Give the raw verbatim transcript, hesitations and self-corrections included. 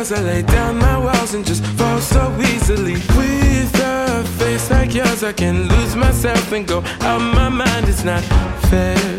cause I lay down my walls and just fall so easily. With a face like yours I can lose myself and go out my mind. It's not fair